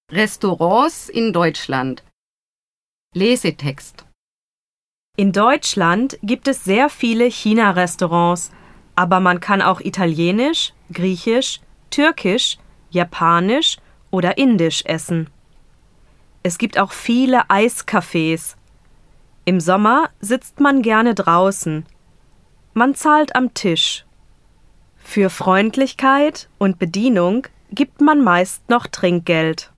Restaurants in Deutschland. Lesetext. In Deutschland gibt es sehr viele China-Restaurants, aber man kann auch Italienisch, Griechisch, Türkisch, Japanisch oder Indisch essen. Es gibt auch viele Eiscafés. Im Sommer sitzt man gerne draußen. Man zahlt am Tisch. Für Freundlichkeit und Bedienung gibt man meist noch Trinkgeld.